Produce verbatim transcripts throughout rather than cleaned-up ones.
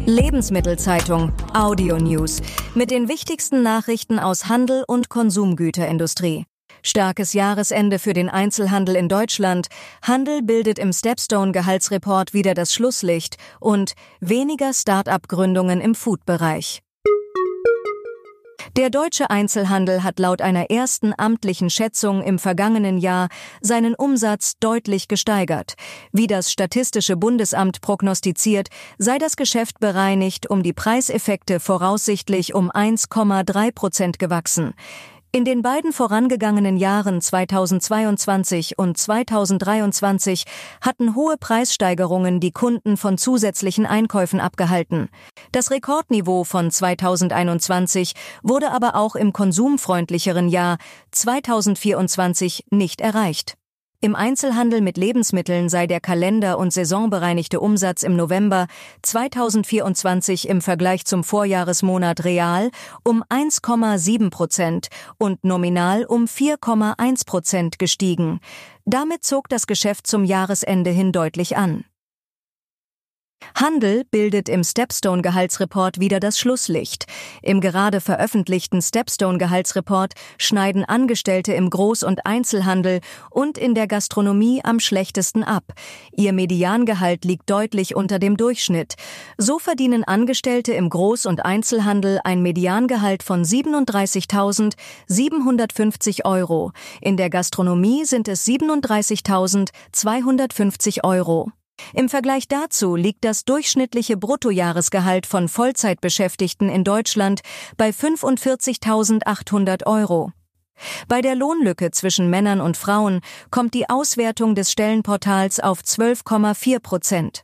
Lebensmittelzeitung Audio News mit den wichtigsten Nachrichten aus Handel und Konsumgüterindustrie. Starkes Jahresende für den Einzelhandel in Deutschland. Handel bildet im Stepstone-Gehaltsreport wieder das Schlusslicht und weniger Start-up-Gründungen im Food-Bereich. Der deutsche Einzelhandel hat laut einer ersten amtlichen Schätzung im vergangenen Jahr seinen Umsatz deutlich gesteigert. Wie das Statistische Bundesamt prognostiziert, sei das Geschäft bereinigt um die Preiseffekte voraussichtlich um eins Komma drei Prozent gewachsen. In den beiden vorangegangenen Jahren zweitausendzweiundzwanzig und zweitausenddreiundzwanzig hatten hohe Preissteigerungen die Kunden von zusätzlichen Einkäufen abgehalten. Das Rekordniveau von zweitausendeinundzwanzig wurde aber auch im konsumfreundlicheren Jahr zweitausendvierundzwanzig nicht erreicht. Im Einzelhandel mit Lebensmitteln sei der kalender- und saisonbereinigte Umsatz im November zweitausendvierundzwanzig im Vergleich zum Vorjahresmonat real um eins Komma sieben Prozent und nominal um vier Komma eins Prozent gestiegen. Damit zog das Geschäft zum Jahresende hin deutlich an. Handel bildet im Stepstone-Gehaltsreport wieder das Schlusslicht. Im gerade veröffentlichten Stepstone-Gehaltsreport schneiden Angestellte im Groß- und Einzelhandel und in der Gastronomie am schlechtesten ab. Ihr Mediangehalt liegt deutlich unter dem Durchschnitt. So verdienen Angestellte im Groß- und Einzelhandel ein Mediangehalt von siebenunddreißigtausendsiebenhundertfünfzig Euro. In der Gastronomie sind es siebenunddreißigtausendzweihundertfünfzig Euro. Im Vergleich dazu liegt das durchschnittliche Bruttojahresgehalt von Vollzeitbeschäftigten in Deutschland bei fünfundvierzigtausendachthundert Euro. Bei der Lohnlücke zwischen Männern und Frauen kommt die Auswertung des Stellenportals auf zwölf Komma vier Prozent.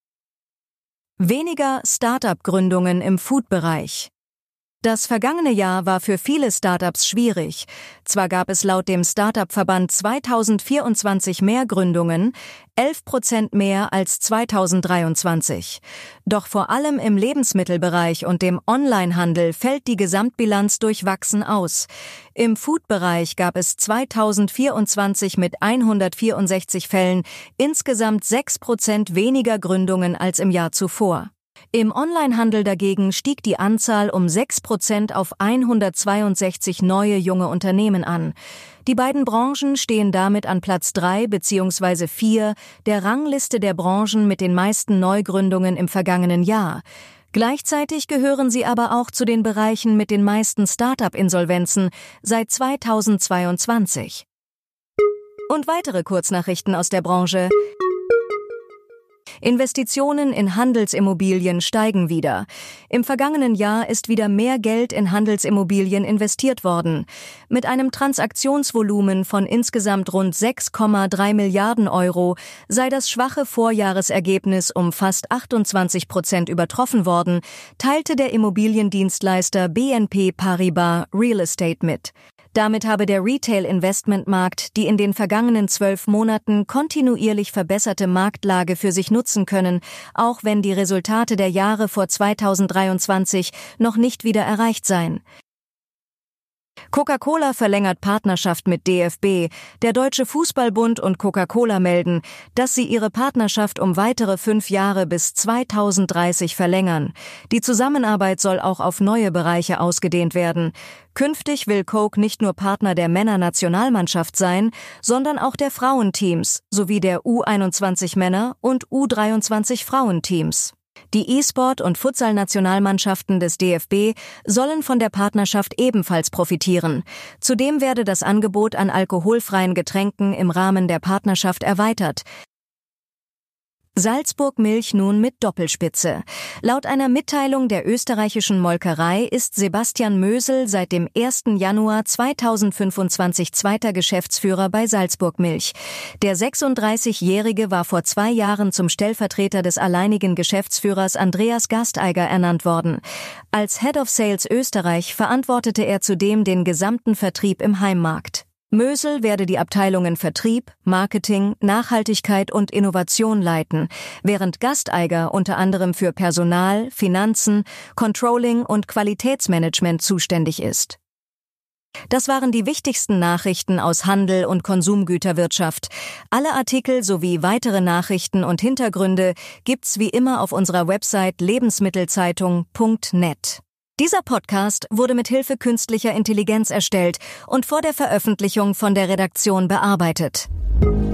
Weniger Start-up-Gründungen im Food-Bereich. Das vergangene Jahr war für viele Startups schwierig. Zwar gab es laut dem Startup-Verband zweitausendvierundzwanzig mehr Gründungen, elf Prozent mehr als zweitausenddreiundzwanzig. Doch vor allem im Lebensmittelbereich und dem Onlinehandel fällt die Gesamtbilanz durchwachsen aus. Im Food-Bereich gab es zweitausendvierundzwanzig mit hundertvierundsechzig Fällen insgesamt sechs Prozent weniger Gründungen als im Jahr zuvor. Im Onlinehandel dagegen stieg die Anzahl um sechs Prozent auf hundertzweiundsechzig neue junge Unternehmen an. Die beiden Branchen stehen damit an Platz drei bzw. vier der Rangliste der Branchen mit den meisten Neugründungen im vergangenen Jahr. Gleichzeitig gehören sie aber auch zu den Bereichen mit den meisten Start-up-Insolvenzen seit zweitausendzweiundzwanzig. Und weitere Kurznachrichten aus der Branche. Investitionen in Handelsimmobilien steigen wieder. Im vergangenen Jahr ist wieder mehr Geld in Handelsimmobilien investiert worden. Mit einem Transaktionsvolumen von insgesamt rund sechs Komma drei Milliarden Euro sei das schwache Vorjahresergebnis um fast achtundzwanzig Prozent übertroffen worden, teilte der Immobiliendienstleister B N P Paribas Real Estate mit. Damit habe der Retail-Investmentmarkt die in den vergangenen zwölf Monaten kontinuierlich verbesserte Marktlage für sich nutzen können, auch wenn die Resultate der Jahre vor zweitausenddreiundzwanzig noch nicht wieder erreicht seien. Coca-Cola verlängert Partnerschaft mit D F B. Der Deutsche Fußballbund und Coca-Cola melden, dass sie ihre Partnerschaft um weitere fünf Jahre bis zweitausenddreißig verlängern. Die Zusammenarbeit soll auch auf neue Bereiche ausgedehnt werden. Künftig will Coke nicht nur Partner der Männernationalmannschaft sein, sondern auch der Frauenteams sowie der U einundzwanzig Männer- und U dreiundzwanzig Frauenteams. Die E-Sport- und Futsal-Nationalmannschaften des D F B sollen von der Partnerschaft ebenfalls profitieren. Zudem werde das Angebot an alkoholfreien Getränken im Rahmen der Partnerschaft erweitert. Salzburg Milch nun mit Doppelspitze. Laut einer Mitteilung der österreichischen Molkerei ist Sebastian Mösel seit dem ersten Januar zweitausendfünfundzwanzig zweiter Geschäftsführer bei Salzburg Milch. Der sechsunddreißigjährige war vor zwei Jahren zum Stellvertreter des alleinigen Geschäftsführers Andreas Gasteiger ernannt worden. Als Head of Sales Österreich verantwortete er zudem den gesamten Vertrieb im Heimmarkt. Mösel werde die Abteilungen Vertrieb, Marketing, Nachhaltigkeit und Innovation leiten, während Gasteiger unter anderem für Personal, Finanzen, Controlling und Qualitätsmanagement zuständig ist. Das waren die wichtigsten Nachrichten aus Handel und Konsumgüterwirtschaft. Alle Artikel sowie weitere Nachrichten und Hintergründe gibt's wie immer auf unserer Website lebensmittelzeitung punkt net. Dieser Podcast wurde mit Hilfe künstlicher Intelligenz erstellt und vor der Veröffentlichung von der Redaktion bearbeitet.